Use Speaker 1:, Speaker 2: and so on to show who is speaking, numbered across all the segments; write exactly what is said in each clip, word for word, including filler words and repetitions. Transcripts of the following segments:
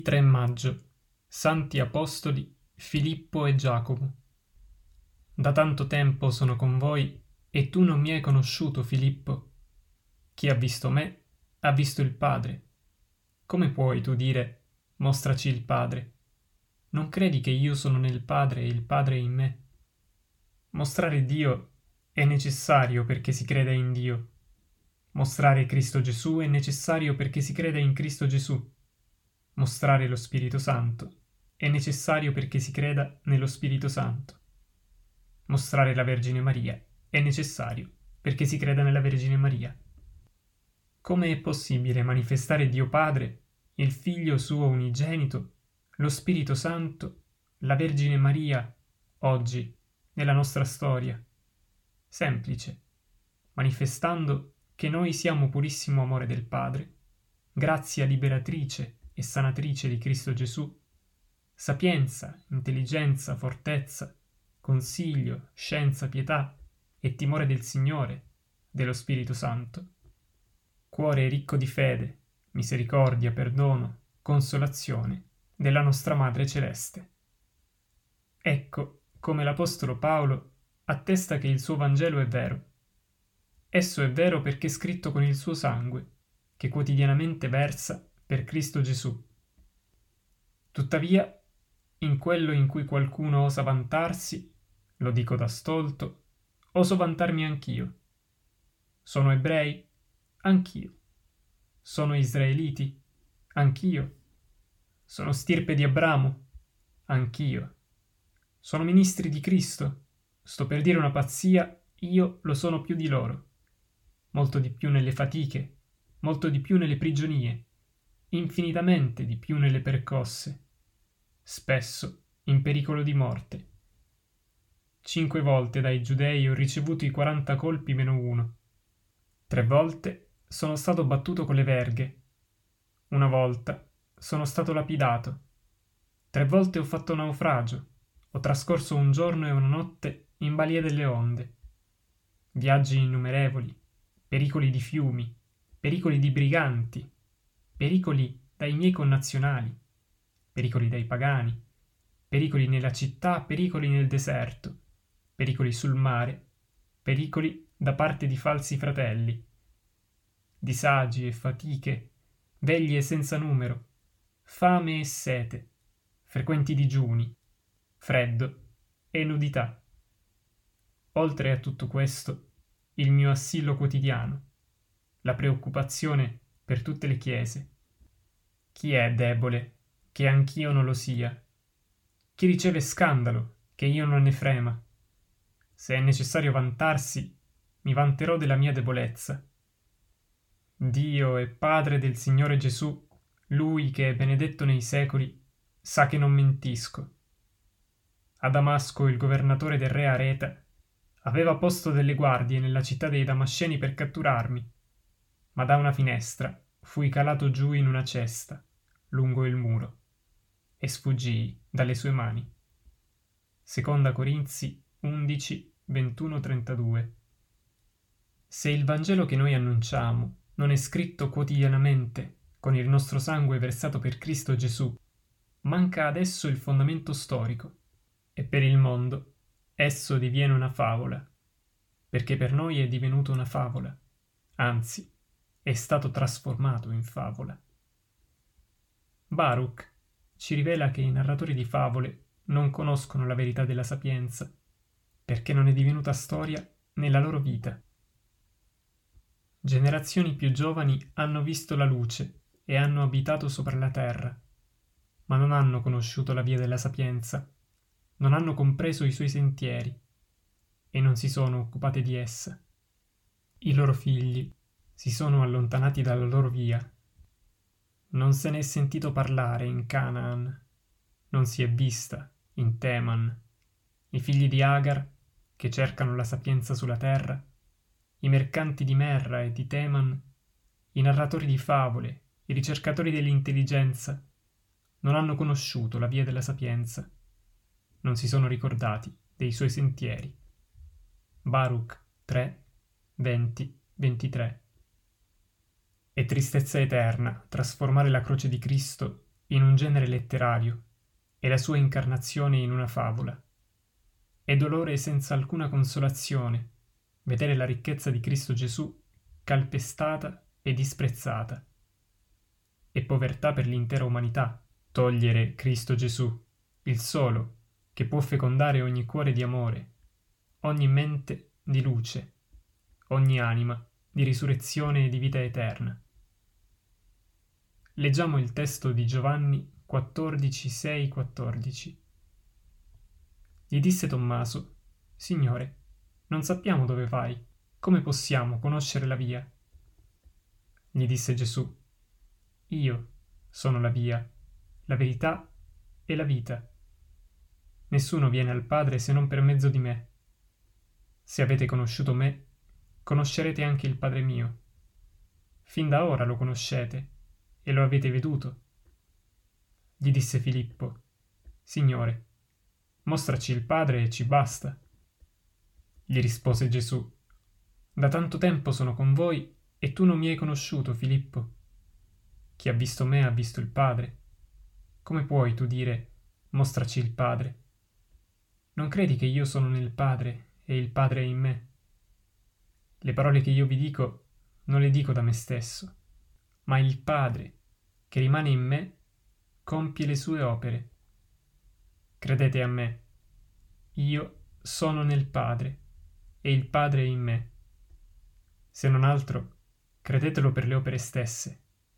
Speaker 1: tre maggio. Santi Apostoli Filippo e Giacomo. Da tanto tempo sono con voi e tu non mi hai conosciuto, Filippo. Chi ha visto me ha visto il Padre. Come puoi tu dire mostraci il Padre? Non credi che io sono nel Padre e il Padre in me? Mostrare Dio è necessario perché si creda in Dio. Mostrare Cristo Gesù è necessario perché si creda in Cristo Gesù. Mostrare lo Spirito Santo è necessario perché si creda nello Spirito Santo. Mostrare la Vergine Maria è necessario perché si creda nella Vergine Maria. Come è possibile manifestare Dio Padre, il Figlio suo unigenito, lo Spirito Santo, la Vergine Maria, oggi, nella nostra storia? Semplice, manifestando che noi siamo purissimo amore del Padre, grazia liberatrice e sanatrice di Cristo Gesù, sapienza, intelligenza, fortezza, consiglio, scienza, pietà e timore del Signore, dello Spirito Santo, cuore ricco di fede, misericordia, perdono, consolazione della nostra Madre Celeste. Ecco come l'Apostolo Paolo attesta che il suo Vangelo è vero. Esso è vero perché è scritto con il suo sangue, che quotidianamente versa per Cristo Gesù. Tuttavia, in quello in cui qualcuno osa vantarsi, lo dico da stolto, oso vantarmi anch'io. Sono ebrei? Anch'io. Sono israeliti? Anch'io. Sono stirpe di Abramo? Anch'io. Sono ministri di Cristo? Sto per dire una pazzia, io lo sono più di loro. Molto di più nelle fatiche, molto di più nelle prigionie, infinitamente di più nelle percosse, spesso in pericolo di morte. Cinque volte dai giudei ho ricevuto i quaranta colpi meno uno. Tre volte sono stato battuto con le verghe. Una volta sono stato lapidato. Tre volte ho fatto naufragio. Ho trascorso un giorno e una notte in balia delle onde. Viaggi innumerevoli, pericoli di fiumi, pericoli di briganti, pericoli dai miei connazionali, pericoli dai pagani, pericoli nella città, pericoli nel deserto, pericoli sul mare, pericoli da parte di falsi fratelli, disagi e fatiche, veglie senza numero, fame e sete, frequenti digiuni, freddo e nudità. Oltre a tutto questo, il mio assillo quotidiano, la preoccupazione per tutte le chiese. Chi è debole, che anch'io non lo sia? Chi riceve scandalo, che io non ne frema? Se è necessario vantarsi, mi vanterò della mia debolezza. Dio e Padre del Signore Gesù, Lui che è benedetto nei secoli, sa che non mentisco. A Damasco il governatore del re Areta aveva posto delle guardie nella città dei Damasceni per catturarmi, ma da una finestra fui calato giù in una cesta, lungo il muro, e sfuggii dalle sue mani. Seconda Corinzi undici, ventuno trentadue. Se il Vangelo che noi annunciamo non è scritto quotidianamente con il nostro sangue versato per Cristo Gesù, manca adesso il fondamento storico, e per il mondo esso diviene una favola, perché per noi è divenuto una favola, anzi, è stato trasformato in favola. Baruch ci rivela che i narratori di favole non conoscono la verità della sapienza, perché non è divenuta storia nella loro vita. Generazioni più giovani hanno visto la luce e hanno abitato sopra la terra, ma non hanno conosciuto la via della sapienza, non hanno compreso i suoi sentieri e non si sono occupate di essa. I loro figli si sono allontanati dalla loro via. Non se ne è sentito parlare in Canaan, non si è vista in Teman. I figli di Agar, che cercano la sapienza sulla terra, i mercanti di Merra e di Teman, i narratori di favole, i ricercatori dell'intelligenza, non hanno conosciuto la via della sapienza, non si sono ricordati dei suoi sentieri. Baruch tre, venti, ventitré. È tristezza eterna trasformare la croce di Cristo in un genere letterario e la sua incarnazione in una favola. È dolore senza alcuna consolazione vedere la ricchezza di Cristo Gesù calpestata e disprezzata. È povertà per l'intera umanità togliere Cristo Gesù, il solo che può fecondare ogni cuore di amore, ogni mente di luce, ogni anima di risurrezione e di vita eterna. Leggiamo il testo di Giovanni quattordici, sei quattordici. Gli disse Tommaso: Signore, non sappiamo dove vai, come possiamo conoscere la via? Gli disse Gesù: Io sono la via, la verità e la vita. Nessuno viene al Padre se non per mezzo di me. Se avete conosciuto me, conoscerete anche il Padre mio. Fin da ora lo conoscete e lo avete veduto. Gli disse Filippo: Signore, mostraci il Padre e ci basta. Gli rispose Gesù: Da tanto tempo sono con voi e tu non mi hai conosciuto, Filippo. Chi ha visto me ha visto il Padre. Come puoi tu dire: mostraci il Padre? Non credi che io sono nel Padre e il Padre è in me? Le parole che io vi dico non le dico da me stesso, ma il Padre, che rimane in me, compie le sue opere. Credete a me, io sono nel Padre e il Padre è in me. Se non altro, credetelo per le opere stesse.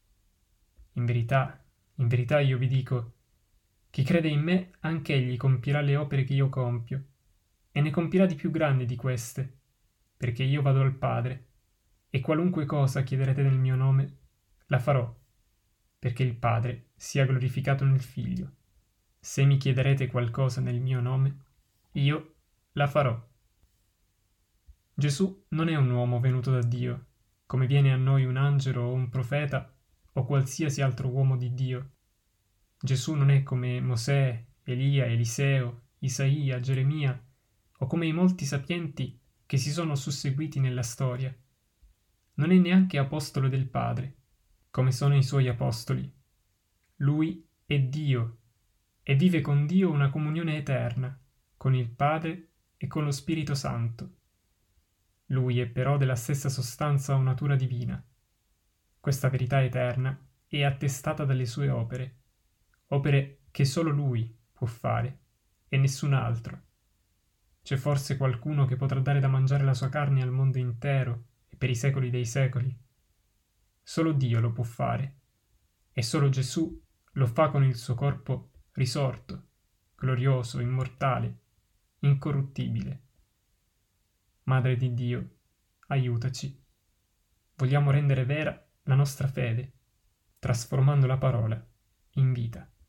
Speaker 1: In verità, in verità io vi dico, chi crede in me, anch'egli compirà le opere che io compio, e ne compirà di più grandi di queste, perché io vado al Padre, e qualunque cosa chiederete nel mio nome, la farò, perché il Padre sia glorificato nel Figlio. Se mi chiederete qualcosa nel mio nome, io la farò. Gesù non è un uomo venuto da Dio, come viene a noi un angelo o un profeta o qualsiasi altro uomo di Dio. Gesù non è come Mosè, Elia, Eliseo, Isaia, Geremia, o come i molti sapienti che si sono susseguiti nella storia. Non è neanche apostolo del Padre, come sono i suoi apostoli. Lui è Dio e vive con Dio una comunione eterna, con il Padre e con lo Spirito Santo. Lui è però della stessa sostanza o natura divina. Questa verità eterna è attestata dalle sue opere, opere che solo Lui può fare e nessun altro. C'è forse qualcuno che potrà dare da mangiare la sua carne al mondo intero e per i secoli dei secoli? Solo Dio lo può fare, e solo Gesù lo fa con il suo corpo risorto, glorioso, immortale, incorruttibile. Madre di Dio, aiutaci. Vogliamo rendere vera la nostra fede, trasformando la parola in vita.